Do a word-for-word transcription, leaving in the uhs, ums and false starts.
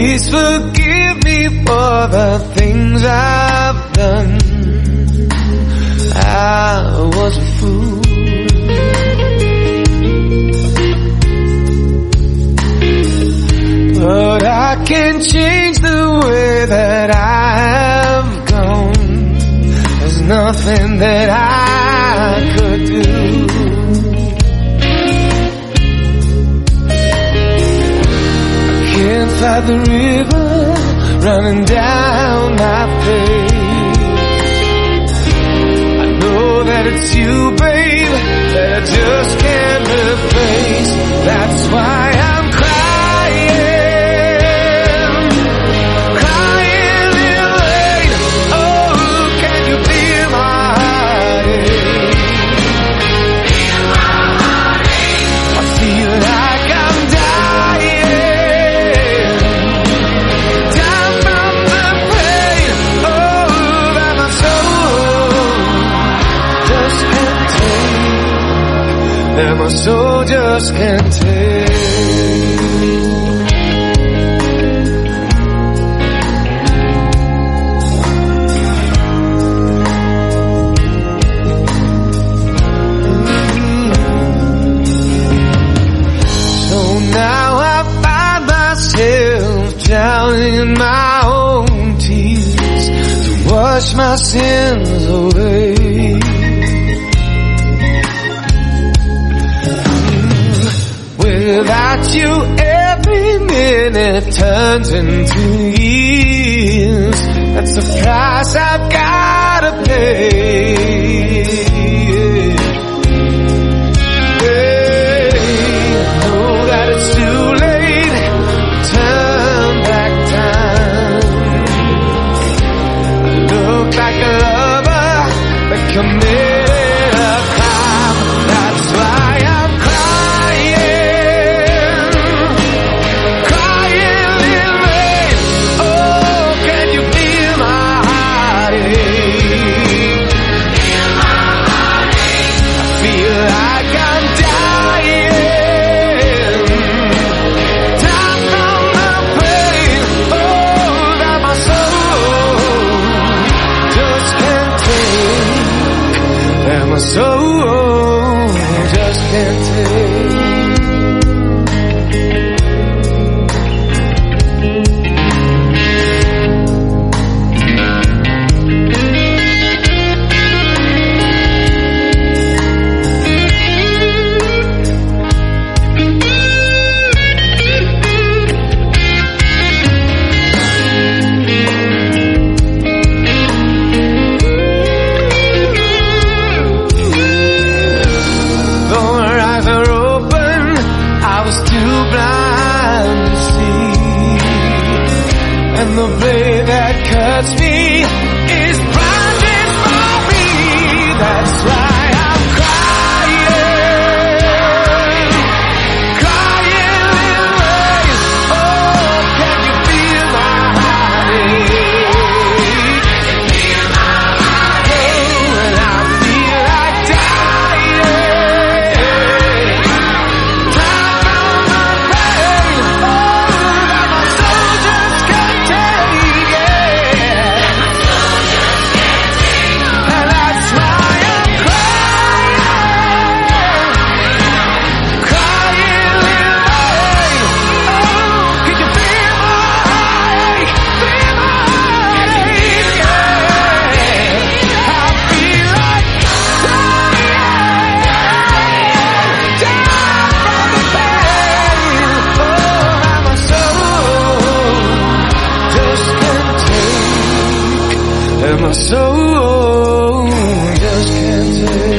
Please forgive me for the things I've done. I was a fool. But I can't change the way that I have gone. There's nothing that I could do. I can't fight the river running down my face. I know that it's you, babe, that I just can't replace. That's why I'm crying. And my soul just can't take. So now I find myself drowning in my own tears to wash my sins away. Without you, every minute turns into years. That's the price I've gotta pay. Hey, know that it's too late to turn back time. I look like a lover that committed a crime. That's why I'm my soul just can't take. And the blade that cuts me is blinded for me. That's why I'm crying, crying in rain. Oh, can you feel my heartache? Feel my heartache. Oh, and I feel like dying. Time on the pain. Oh, that my soul just can't take it. And that's why I'm crying, crying in rain. Oh, can you feel my heartache? Feel my heartache, yeah. I feel like dying, dying from the pain. Oh, that my soul just can't take. And my soul just can't take.